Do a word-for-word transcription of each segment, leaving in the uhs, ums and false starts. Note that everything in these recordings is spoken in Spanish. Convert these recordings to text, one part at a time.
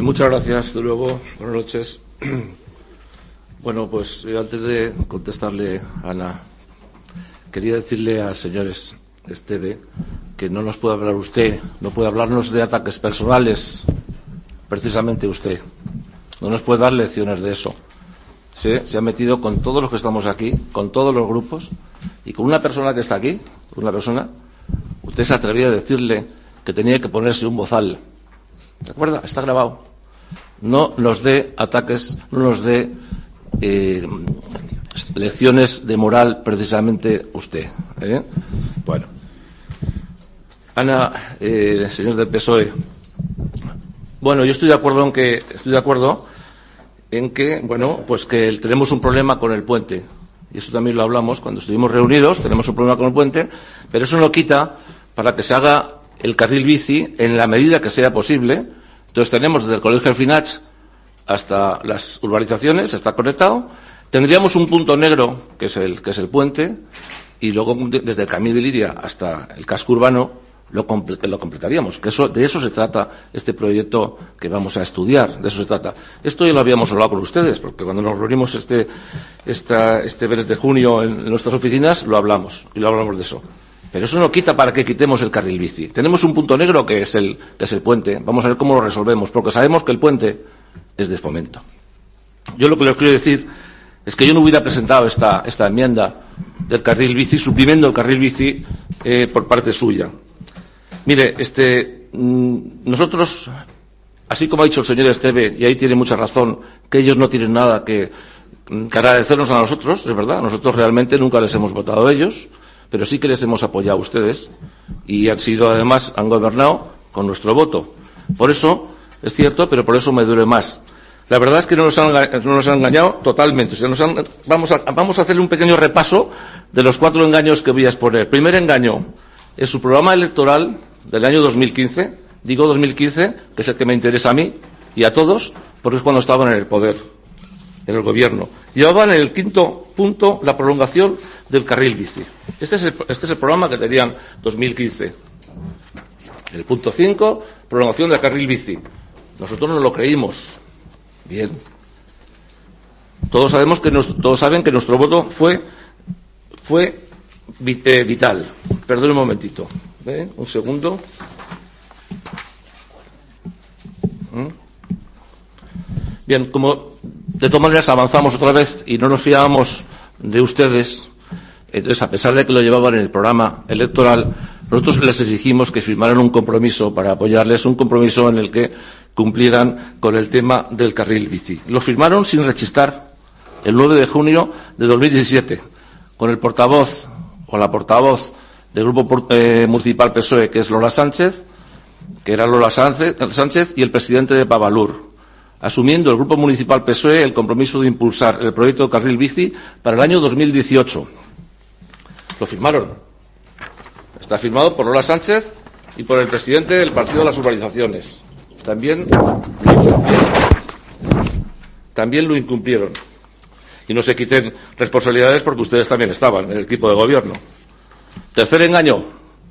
muchas gracias, de luego. Buenas noches. Bueno, pues eh, antes de contestarle a Ana, quería decirle al señor Esteve que no nos puede hablar usted, no puede hablarnos de ataques personales, precisamente usted. No nos puede dar lecciones de eso. Se, se ha metido con todos los que estamos aquí, con todos los grupos, y con una persona que está aquí, con una persona, usted se atrevía a decirle que tenía que ponerse un bozal. ¿De acuerdo? Está grabado. No nos dé ataques, no nos dé eh, lecciones de moral precisamente usted. ¿eh? Bueno. Ana, eh, señor del P S O E. Bueno, yo estoy de acuerdo en que estoy de acuerdo en que, bueno, pues que tenemos un problema con el puente. Y eso también lo hablamos cuando estuvimos reunidos, tenemos un problema con el puente, pero eso no quita para que se haga el carril bici en la medida que sea posible. Entonces tenemos desde el Colegio Alfinach hasta las urbanizaciones, está conectado. Tendríamos un punto negro, que es el que es el puente, y luego desde el Camí de Liria hasta el casco urbano lo, comple lo completaríamos. Que eso, de eso se trata este proyecto que vamos a estudiar, de eso se trata. Esto ya lo habíamos hablado con ustedes, porque cuando nos reunimos este, esta, este mes de junio en nuestras oficinas, lo hablamos, y lo hablamos de eso. Pero eso no quita para que quitemos el carril bici. Tenemos un punto negro que es el, que es el puente. Vamos a ver cómo lo resolvemos, porque sabemos que el puente es de Fomento. Yo lo que les quiero decir es que yo no hubiera presentado esta, esta enmienda del carril bici, suprimiendo el carril bici eh, por parte suya. Mire, este, mmm, nosotros, así como ha dicho el señor Esteve, y ahí tiene mucha razón, que ellos no tienen nada que, que agradecernos a nosotros, es verdad, nosotros realmente nunca les hemos votado a ellos, pero sí que les hemos apoyado a ustedes y han sido, además, han gobernado con nuestro voto. Por eso, es cierto, pero por eso me duele más. La verdad es que no nos han, no nos han engañado totalmente. O sea, nos han, vamos, a, vamos a hacerle un pequeño repaso de los cuatro engaños que voy a exponer. Primer engaño, es su programa electoral del año dos mil quince, digo dos mil quince, que es el que me interesa a mí y a todos, porque es cuando estaban en el poder, en el gobierno. Llevaban en el quinto punto la prolongación del carril bici. Este es el, este es el programa que tenían dos mil quince. El punto cinco, prolongación del carril bici. Nosotros no lo creímos. Bien. Todos sabemos que nos, todos saben que nuestro voto fue fue eh, vital. Perdón un momentito. ¿Eh? Un segundo. ¿Mm? Bien, como de todas maneras avanzamos otra vez y no nos fiábamos de ustedes, entonces a pesar de que lo llevaban en el programa electoral, nosotros les exigimos que firmaran un compromiso para apoyarles, un compromiso en el que cumplieran con el tema del carril bici. Lo firmaron sin rechistar el nueve de junio de dos mil diecisiete, con el portavoz o la portavoz del Grupo eh, Municipal P S O E, que es Lola Sánchez, que era Lola Sánchez, y el presidente de Pavalur, asumiendo el Grupo Municipal P S O E el compromiso de impulsar el proyecto de carril bici para el año dos mil dieciocho. Lo firmaron. Está firmado por Lola Sánchez y por el presidente del Partido de las Urbanizaciones. También lo incumplieron. También lo incumplieron. Y no se quiten responsabilidades porque ustedes también estaban en el equipo de gobierno. Tercer engaño.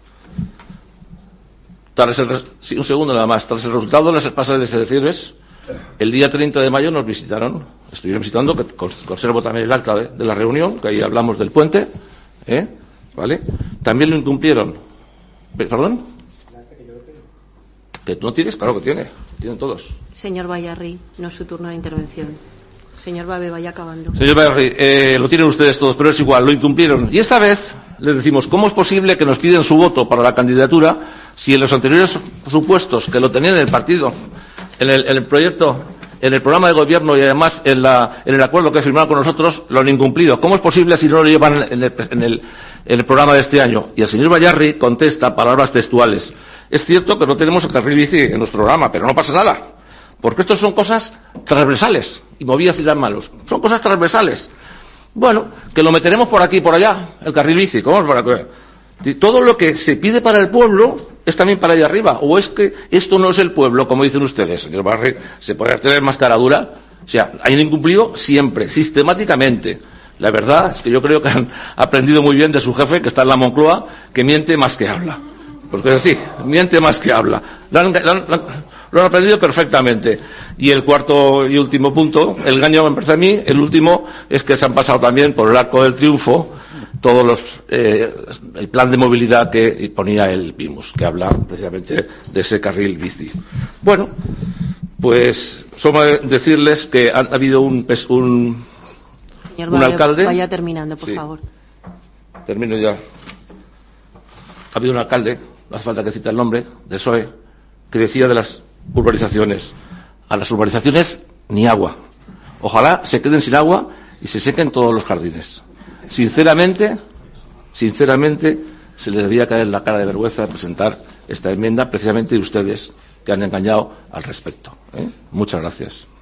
Tras el, sí, un segundo nada más. Tras el resultado de las pasadas elecciones, el día treinta de mayo nos visitaron. Estuvieron visitando, que conservo también el acta de, de la reunión, que ahí hablamos del puente. ¿Eh? ¿Vale? También lo incumplieron. ¿Perdón? ¿Que tú no tienes? Claro que tiene. Tienen todos. Señor Bayarri, no es su turno de intervención. Señor Babe, vaya acabando. Señor Bayarri, eh, lo tienen ustedes todos, pero es igual, lo incumplieron. Y esta vez les decimos, ¿cómo es posible que nos piden su voto para la candidatura si en los anteriores supuestos que lo tenían en el partido, en el, en el proyecto, en el programa de gobierno y además en, la, en el acuerdo que firmaron con nosotros, lo han incumplido? ¿Cómo es posible si no lo llevan en el, en el, en el programa de este año? Y el señor Bayarri contesta palabras textuales. Es cierto que no tenemos el carril bici en nuestro programa, pero no pasa nada, porque estos son cosas transversales, y me voy a citar malos, son cosas transversales. Bueno, que lo meteremos por aquí y por allá, el carril bici, ¿cómo es para que? Todo lo que se pide para el pueblo es también para allá arriba, o es que esto no es el pueblo, como dicen ustedes, señor Barri, se puede tener más cara dura. O sea, han incumplido siempre, sistemáticamente. La verdad es que yo creo que han aprendido muy bien de su jefe, que está en la Moncloa, que miente más que habla. Porque es así, miente más que habla. La han, la han, la han, Lo han aprendido perfectamente. Y el cuarto y último punto, el engaño me parece a mí, el último, es que se han pasado también por el Arco del Triunfo todos los eh, el plan de movilidad que ponía el Pimus, que habla precisamente de ese carril bici. Bueno, pues solo decirles que ha habido un, un, Señor un Babe, alcalde. Vaya terminando, por sí, favor. Termino ya. Ha habido un alcalde, no hace falta que cite el nombre, del P S O E, que decía de las urbanizaciones: a las urbanizaciones ni agua. Ojalá se queden sin agua y se sequen todos los jardines. Sinceramente, sinceramente, se les debía caer la cara de vergüenza de presentar esta enmienda, precisamente de ustedes, que han engañado al respecto, ¿eh? Muchas gracias.